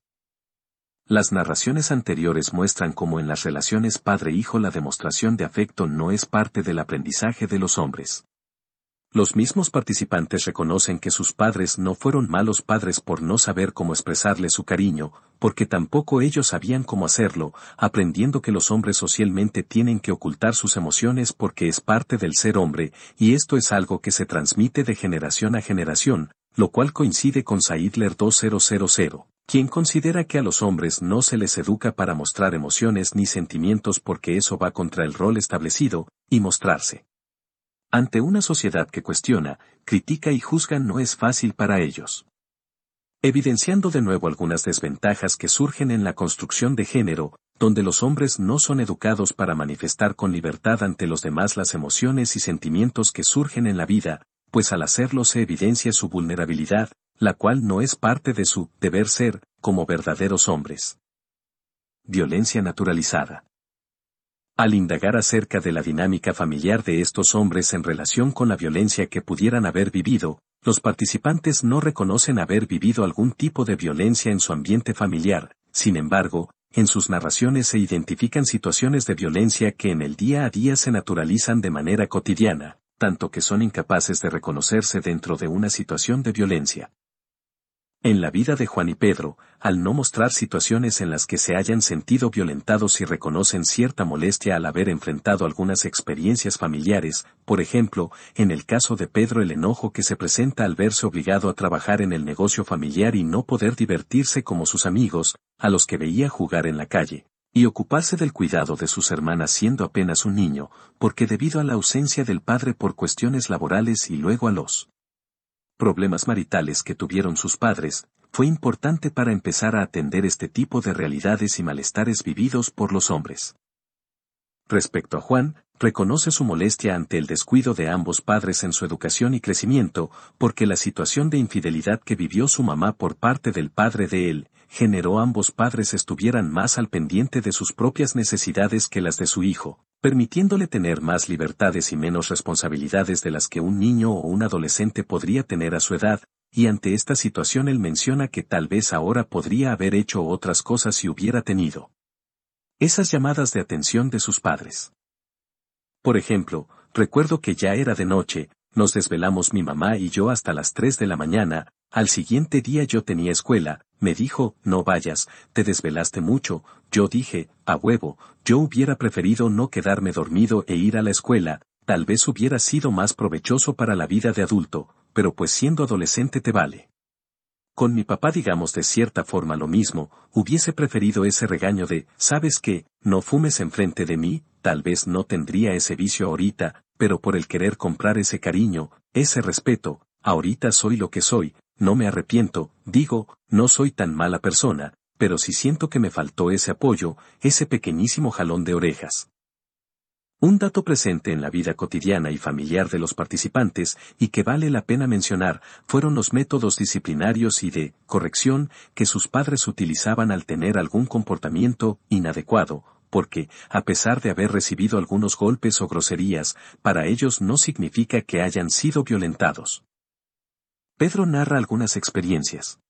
Las narraciones anteriores muestran cómo en las relaciones padre-hijo la demostración de afecto no es parte del aprendizaje de los hombres. Los mismos participantes reconocen que sus padres no fueron malos padres por no saber cómo expresarle su cariño, porque tampoco ellos sabían cómo hacerlo, aprendiendo que los hombres socialmente tienen que ocultar sus emociones porque es parte del ser hombre, y esto es algo que se transmite de generación a generación, lo cual coincide con Saidler 2000, quien considera que a los hombres no se les educa para mostrar emociones ni sentimientos porque eso va contra el rol establecido, y mostrarse ante una sociedad que cuestiona, critica y juzga no es fácil para ellos. Evidenciando de nuevo algunas desventajas que surgen en la construcción de género, donde los hombres no son educados para manifestar con libertad ante los demás las emociones y sentimientos que surgen en la vida, pues al hacerlo se evidencia su vulnerabilidad, la cual no es parte de su deber ser, como verdaderos hombres. Violencia naturalizada. Al indagar acerca de la dinámica familiar de estos hombres en relación con la violencia que pudieran haber vivido, los participantes no reconocen haber vivido algún tipo de violencia en su ambiente familiar. Sin embargo, en sus narraciones se identifican situaciones de violencia que en el día a día se naturalizan de manera cotidiana, tanto que son incapaces de reconocerse dentro de una situación de violencia. En la vida de Juan y Pedro, al no mostrar situaciones en las que se hayan sentido violentados y reconocen cierta molestia al haber enfrentado algunas experiencias familiares, por ejemplo, en el caso de Pedro el enojo que se presenta al verse obligado a trabajar en el negocio familiar y no poder divertirse como sus amigos, a los que veía jugar en la calle, y ocuparse del cuidado de sus hermanas siendo apenas un niño, porque debido a la ausencia del padre por cuestiones laborales y luego a los problemas maritales que tuvieron sus padres, fue importante para empezar a atender este tipo de realidades y malestares vividos por los hombres. Respecto a Juan, reconoce su molestia ante el descuido de ambos padres en su educación y crecimiento, porque la situación de infidelidad que vivió su mamá por parte del padre de él, generó ambos padres estuvieran más al pendiente de sus propias necesidades que las de su hijo, permitiéndole tener más libertades y menos responsabilidades de las que un niño o un adolescente podría tener a su edad, y ante esta situación él menciona que tal vez ahora podría haber hecho otras cosas si hubiera tenido esas llamadas de atención de sus padres. Por ejemplo, recuerdo que ya era de noche, nos desvelamos mi mamá y yo hasta las 3 de la mañana, al siguiente día yo tenía escuela, me dijo, no vayas, te desvelaste mucho, yo dije, a huevo, yo hubiera preferido no quedarme dormido e ir a la escuela, tal vez hubiera sido más provechoso para la vida de adulto, pero pues siendo adolescente te vale. Con mi papá digamos de cierta forma lo mismo, hubiese preferido ese regaño de, ¿sabes qué? No fumes enfrente de mí, tal vez no tendría ese vicio ahorita, pero por el querer comprar ese cariño, ese respeto, ahorita soy lo que soy, no me arrepiento, digo, no soy tan mala persona, pero sí siento que me faltó ese apoyo, ese pequeñísimo jalón de orejas. Un dato presente en la vida cotidiana y familiar de los participantes, y que vale la pena mencionar, fueron los métodos disciplinarios y de corrección que sus padres utilizaban al tener algún comportamiento inadecuado, porque, a pesar de haber recibido algunos golpes o groserías, para ellos no significa que hayan sido violentados. Pedro narra algunas experiencias.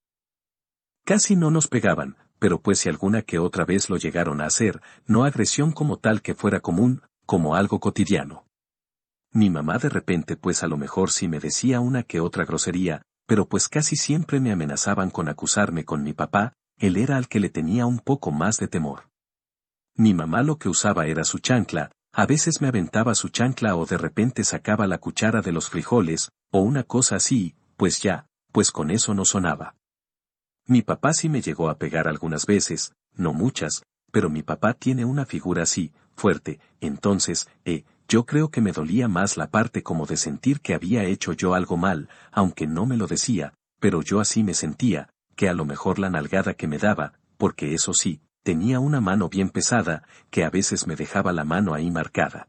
Casi no nos pegaban, pero pues si alguna que otra vez lo llegaron a hacer, no agresión como tal que fuera común, como algo cotidiano. Mi mamá de repente pues a lo mejor sí me decía una que otra grosería, pero pues casi siempre me amenazaban con acusarme con mi papá, él era al que le tenía un poco más de temor. Mi mamá lo que usaba era su chancla, a veces me aventaba su chancla o de repente sacaba la cuchara de los frijoles, o una cosa así, pues ya, pues con eso no sonaba. Mi papá sí me llegó a pegar algunas veces, no muchas, pero mi papá tiene una figura así, fuerte, entonces, yo creo que me dolía más la parte como de sentir que había hecho yo algo mal, aunque no me lo decía, pero yo así me sentía, que a lo mejor la nalgada que me daba, porque eso sí, tenía una mano bien pesada, que a veces me dejaba la mano ahí marcada.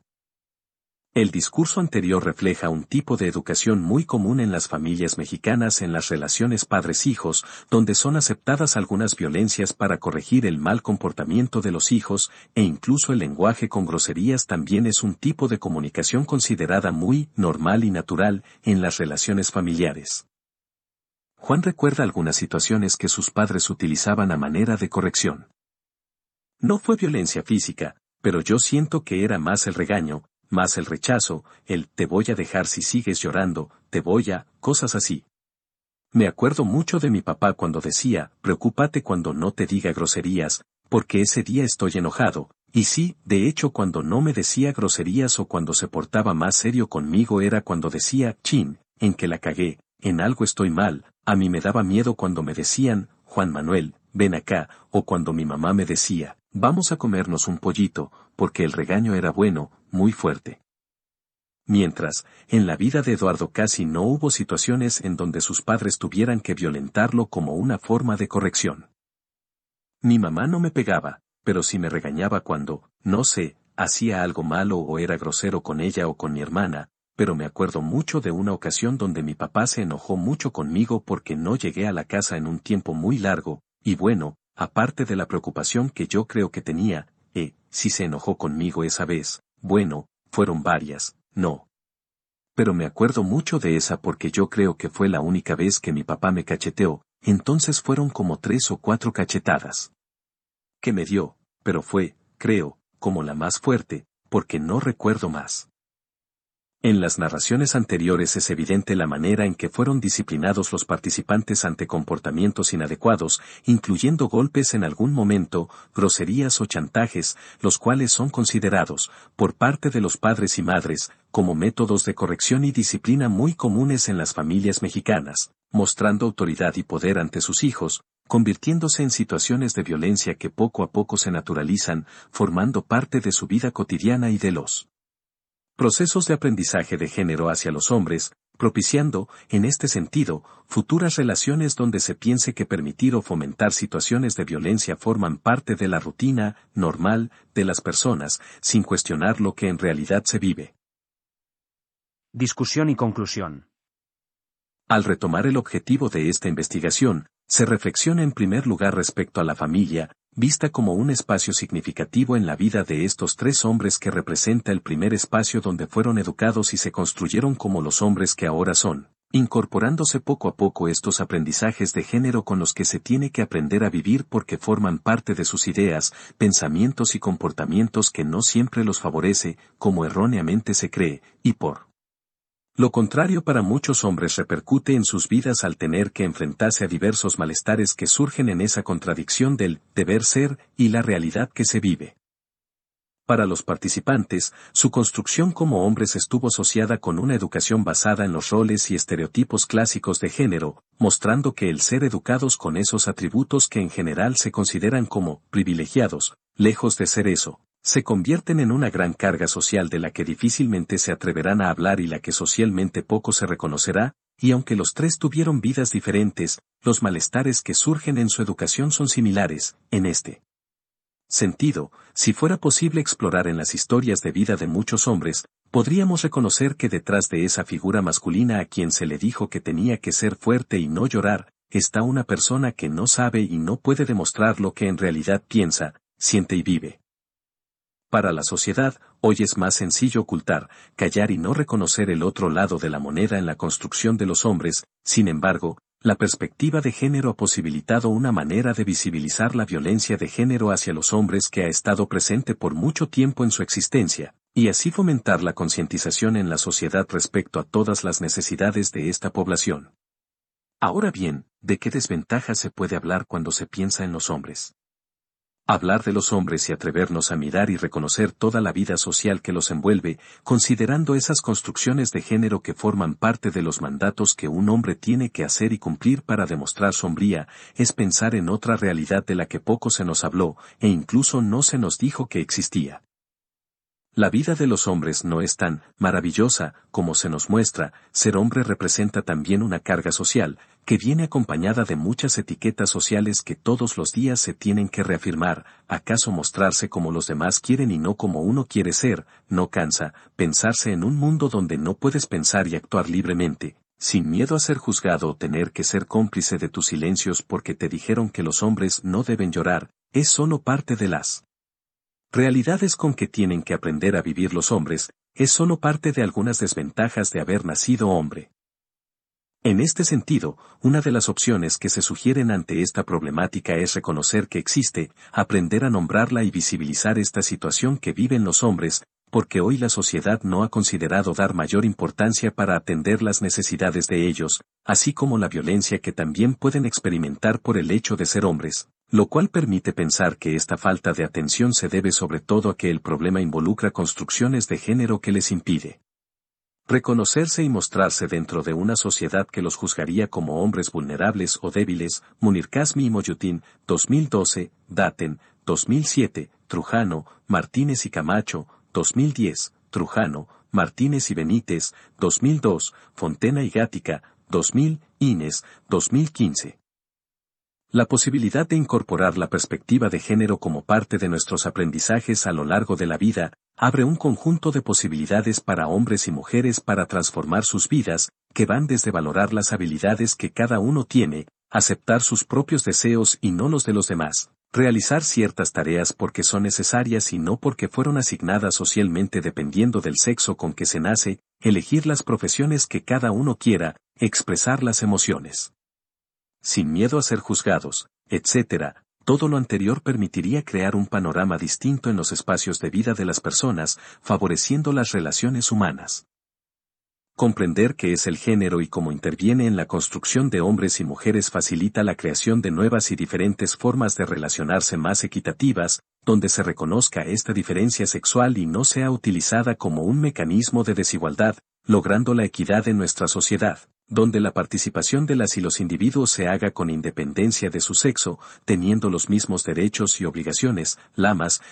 El discurso anterior refleja un tipo de educación muy común en las familias mexicanas en las relaciones padres-hijos, donde son aceptadas algunas violencias para corregir el mal comportamiento de los hijos, e incluso el lenguaje con groserías también es un tipo de comunicación considerada muy normal y natural en las relaciones familiares. Juan recuerda algunas situaciones que sus padres utilizaban a manera de corrección. No fue violencia física, pero yo siento que era más el regaño, más el rechazo, el te voy a dejar si sigues llorando, te voy a, cosas así. Me acuerdo mucho de mi papá cuando decía, preocúpate cuando no te diga groserías, porque ese día estoy enojado, y sí, de hecho cuando no me decía groserías o cuando se portaba más serio conmigo era cuando decía, chin, en que la cagué, en algo estoy mal, a mí me daba miedo cuando me decían, Juan Manuel, ven acá, o cuando mi mamá me decía, vamos a comernos un pollito, porque el regaño era bueno, muy fuerte. Mientras, en la vida de Eduardo casi no hubo situaciones en donde sus padres tuvieran que violentarlo como una forma de corrección. Mi mamá no me pegaba, pero sí me regañaba cuando, no sé, hacía algo malo o era grosero con ella o con mi hermana, pero me acuerdo mucho de una ocasión donde mi papá se enojó mucho conmigo porque no llegué a la casa en un tiempo muy largo, y bueno, aparte de la preocupación que yo creo que tenía, si se enojó conmigo esa vez, bueno, fueron varias, no. Pero me acuerdo mucho de esa porque yo creo que fue la única vez que mi papá me cacheteó, entonces fueron como 3 o 4 cachetadas que me dio, pero fue, creo, como la más fuerte, porque no recuerdo más. En las narraciones anteriores es evidente la manera en que fueron disciplinados los participantes ante comportamientos inadecuados, incluyendo golpes en algún momento, groserías o chantajes, los cuales son considerados, por parte de los padres y madres, como métodos de corrección y disciplina muy comunes en las familias mexicanas, mostrando autoridad y poder ante sus hijos, convirtiéndose en situaciones de violencia que poco a poco se naturalizan, formando parte de su vida cotidiana y de los procesos de aprendizaje de género hacia los hombres, propiciando, en este sentido, futuras relaciones donde se piense que permitir o fomentar situaciones de violencia forman parte de la rutina normal de las personas, sin cuestionar lo que en realidad se vive. Discusión y conclusión. Al retomar el objetivo de esta investigación, se reflexiona en primer lugar respecto a la familia, vista como un espacio significativo en la vida de estos 3 hombres que representa el primer espacio donde fueron educados y se construyeron como los hombres que ahora son, incorporándose poco a poco estos aprendizajes de género con los que se tiene que aprender a vivir porque forman parte de sus ideas, pensamientos y comportamientos que no siempre los favorece, como erróneamente se cree, y por lo contrario para muchos hombres repercute en sus vidas al tener que enfrentarse a diversos malestares que surgen en esa contradicción del deber ser y la realidad que se vive. Para los participantes, su construcción como hombres estuvo asociada con una educación basada en los roles y estereotipos clásicos de género, mostrando que el ser educados con esos atributos que en general se consideran como privilegiados, lejos de ser eso, se convierten en una gran carga social de la que difícilmente se atreverán a hablar y la que socialmente poco se reconocerá, y aunque los 3 tuvieron vidas diferentes, los malestares que surgen en su educación son similares, en este sentido, si fuera posible explorar en las historias de vida de muchos hombres, podríamos reconocer que detrás de esa figura masculina a quien se le dijo que tenía que ser fuerte y no llorar, está una persona que no sabe y no puede demostrar lo que en realidad piensa, siente y vive. Para la sociedad, hoy es más sencillo ocultar, callar y no reconocer el otro lado de la moneda en la construcción de los hombres. Sin embargo, la perspectiva de género ha posibilitado una manera de visibilizar la violencia de género hacia los hombres que ha estado presente por mucho tiempo en su existencia, y así fomentar la concientización en la sociedad respecto a todas las necesidades de esta población. Ahora bien, ¿de qué desventajas se puede hablar cuando se piensa en los hombres? Hablar de los hombres y atrevernos a mirar y reconocer toda la vida social que los envuelve, considerando esas construcciones de género que forman parte de los mandatos que un hombre tiene que hacer y cumplir para demostrar su hombría, es pensar en otra realidad de la que poco se nos habló, e incluso no se nos dijo que existía. La vida de los hombres no es tan maravillosa como se nos muestra. Ser hombre representa también una carga social, que viene acompañada de muchas etiquetas sociales que todos los días se tienen que reafirmar. ¿Acaso mostrarse como los demás quieren y no como uno quiere ser? No cansa pensarse en un mundo donde no puedes pensar y actuar libremente, sin miedo a ser juzgado o tener que ser cómplice de tus silencios porque te dijeron que los hombres no deben llorar. Es solo parte de las realidades con que tienen que aprender a vivir los hombres, es solo parte de algunas desventajas de haber nacido hombre. En este sentido, una de las opciones que se sugieren ante esta problemática es reconocer que existe, aprender a nombrarla y visibilizar esta situación que viven los hombres, porque hoy la sociedad no ha considerado dar mayor importancia para atender las necesidades de ellos, así como la violencia que también pueden experimentar por el hecho de ser hombres, lo cual permite pensar que esta falta de atención se debe sobre todo a que el problema involucra construcciones de género que les impide reconocerse y mostrarse dentro de una sociedad que los juzgaría como hombres vulnerables o débiles. Munir Kazmi y Moyutin, 2012, Daten, 2007, Trujano, Martínez y Camacho, 2010, Trujano, Martínez y Benítez, 2002, Fontena y Gatica, 2000, Ines, 2015. La posibilidad de incorporar la perspectiva de género como parte de nuestros aprendizajes a lo largo de la vida, abre un conjunto de posibilidades para hombres y mujeres para transformar sus vidas, que van desde valorar las habilidades que cada uno tiene, aceptar sus propios deseos y no los de los demás, realizar ciertas tareas porque son necesarias y no porque fueron asignadas socialmente dependiendo del sexo con que se nace, elegir las profesiones que cada uno quiera, expresar las emociones sin miedo a ser juzgados, etc. Todo lo anterior permitiría crear un panorama distinto en los espacios de vida de las personas, favoreciendo las relaciones humanas. Comprender qué es el género y cómo interviene en la construcción de hombres y mujeres facilita la creación de nuevas y diferentes formas de relacionarse más equitativas, donde se reconozca esta diferencia sexual y no sea utilizada como un mecanismo de desigualdad, logrando la equidad en nuestra sociedad, donde la participación de las y los individuos se haga con independencia de su sexo, teniendo los mismos derechos y obligaciones. Lamas,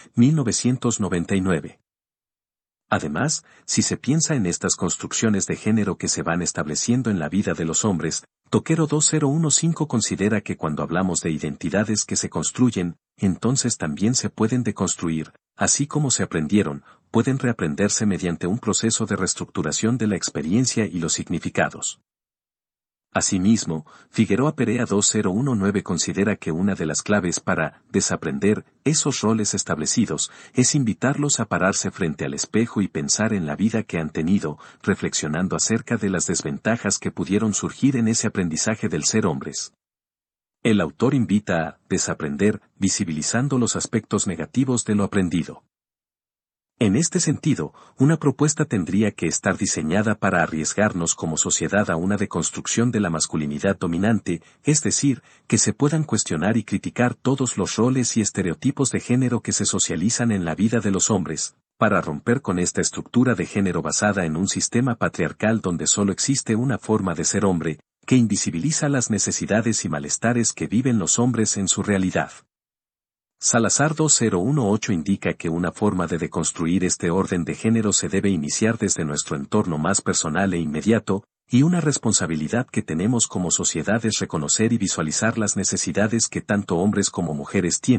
1999. Además, si se piensa en estas construcciones de género que se van estableciendo en la vida de los hombres, Toquero 2015 considera que cuando hablamos de identidades que se construyen, entonces también se pueden deconstruir, así como se aprendieron, pueden reaprenderse mediante un proceso de reestructuración de la experiencia y los significados. Asimismo, Figueroa Perea 2019 considera que una de las claves para desaprender esos roles establecidos es invitarlos a pararse frente al espejo y pensar en la vida que han tenido, reflexionando acerca de las desventajas que pudieron surgir en ese aprendizaje del ser hombres. El autor invita a desaprender, visibilizando los aspectos negativos de lo aprendido. En este sentido, una propuesta tendría que estar diseñada para arriesgarnos como sociedad a una deconstrucción de la masculinidad dominante, es decir, que se puedan cuestionar y criticar todos los roles y estereotipos de género que se socializan en la vida de los hombres, para romper con esta estructura de género basada en un sistema patriarcal donde solo existe una forma de ser hombre, que invisibiliza las necesidades y malestares que viven los hombres en su realidad. Salazar 2018 indica que una forma de deconstruir este orden de género se debe iniciar desde nuestro entorno más personal e inmediato, y una responsabilidad que tenemos como sociedad es reconocer y visualizar las necesidades que tanto hombres como mujeres tienen,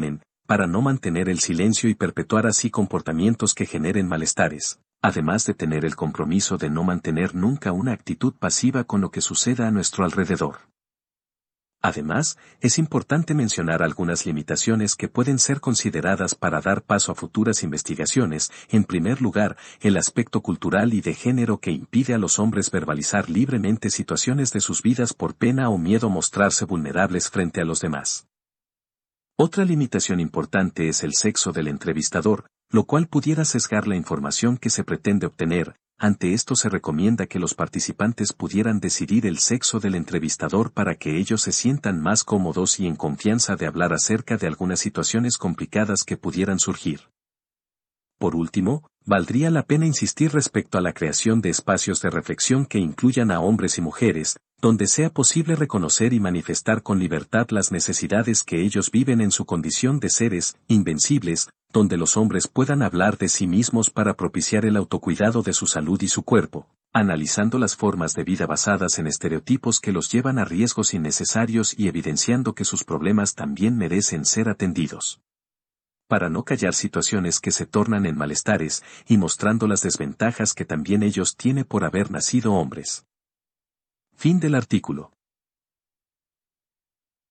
para no mantener el silencio y perpetuar así comportamientos que generen malestares, además de tener el compromiso de no mantener nunca una actitud pasiva con lo que suceda a nuestro alrededor. Además, es importante mencionar algunas limitaciones que pueden ser consideradas para dar paso a futuras investigaciones. En primer lugar, el aspecto cultural y de género que impide a los hombres verbalizar libremente situaciones de sus vidas por pena o miedo a mostrarse vulnerables frente a los demás. Otra limitación importante es el sexo del entrevistador, lo cual pudiera sesgar la información que se pretende obtener. Ante esto se recomienda que los participantes pudieran decidir el sexo del entrevistador para que ellos se sientan más cómodos y en confianza de hablar acerca de algunas situaciones complicadas que pudieran surgir. Por último, valdría la pena insistir respecto a la creación de espacios de reflexión que incluyan a hombres y mujeres, donde sea posible reconocer y manifestar con libertad las necesidades que ellos viven en su condición de seres invencibles, donde los hombres puedan hablar de sí mismos para propiciar el autocuidado de su salud y su cuerpo, analizando las formas de vida basadas en estereotipos que los llevan a riesgos innecesarios y evidenciando que sus problemas también merecen ser atendidos. Para no callar situaciones que se tornan en malestares y mostrando las desventajas que también ellos tienen por haber nacido hombres. Fin del artículo.